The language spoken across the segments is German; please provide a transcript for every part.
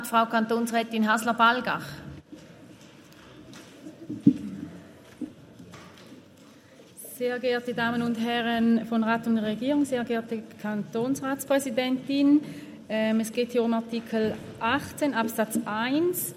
Frau Kantonsrätin Hasler-Balgach. Sehr geehrte Damen und Herren von Rat und Regierung, sehr geehrte Kantonsratspräsidentin, es geht hier um Artikel 18 Absatz 1.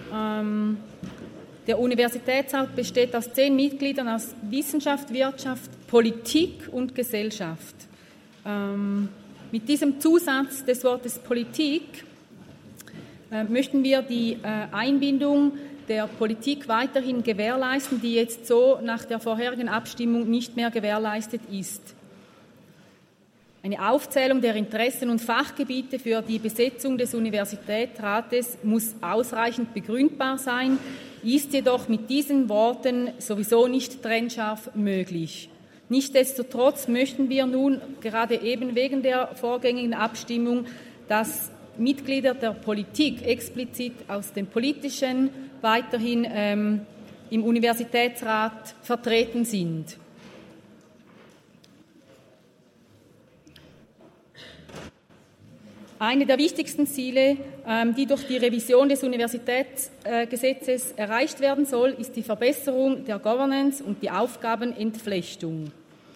Der Universitätsrat besteht aus 10 Mitgliedern aus Wissenschaft, Wirtschaft, Politik und Gesellschaft. Mit diesem Zusatz des Wortes Politik möchten wir die Einbindung der Politik weiterhin gewährleisten, die jetzt so nach der vorherigen Abstimmung nicht mehr gewährleistet ist. Eine Aufzählung der Interessen und Fachgebiete für die Besetzung des Universitätsrates muss ausreichend begründbar sein, ist jedoch mit diesen Worten sowieso nicht trennscharf möglich. Nichtsdestotrotz möchten wir nun gerade eben wegen der vorgängigen Abstimmung, dass Mitglieder der Politik explizit aus dem Politischen weiterhin im Universitätsrat vertreten sind. Eine der wichtigsten Ziele, die durch die Revision des Universitätsgesetzes erreicht werden soll, ist die Verbesserung der Governance und die Aufgabenentflechtung.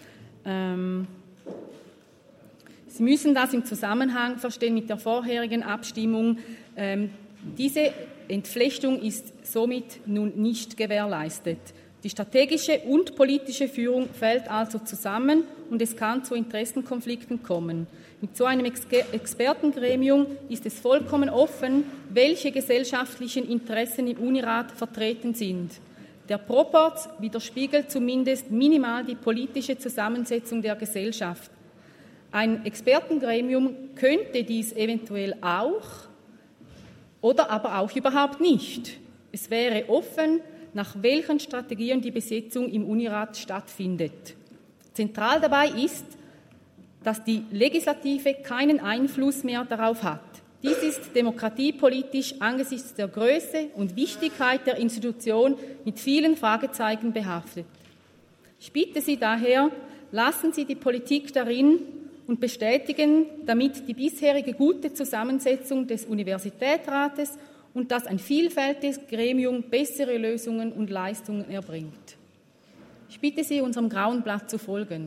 Sie müssen das im Zusammenhang verstehen mit der vorherigen Abstimmung. Diese Entflechtung ist somit nun nicht gewährleistet. Die strategische und politische Führung fällt also zusammen und es kann zu Interessenkonflikten kommen. Mit so einem Expertengremium ist es vollkommen offen, welche gesellschaftlichen Interessen im Unirat vertreten sind. Der Proporz widerspiegelt zumindest minimal die politische Zusammensetzung der Gesellschaft. Ein Expertengremium könnte dies eventuell auch oder aber auch überhaupt nicht. Es wäre offen, nach welchen Strategien die Besetzung im Unirat stattfindet. Zentral dabei ist, dass die Legislative keinen Einfluss mehr darauf hat. Dies ist demokratiepolitisch angesichts der Größe und Wichtigkeit der Institution mit vielen Fragezeichen behaftet. Ich bitte Sie daher, lassen Sie die Politik darin und bestätigen damit die bisherige gute Zusammensetzung des Universitätsrates und dass ein vielfältiges Gremium bessere Lösungen und Leistungen erbringt. Ich bitte Sie, unserem grauen Blatt zu folgen.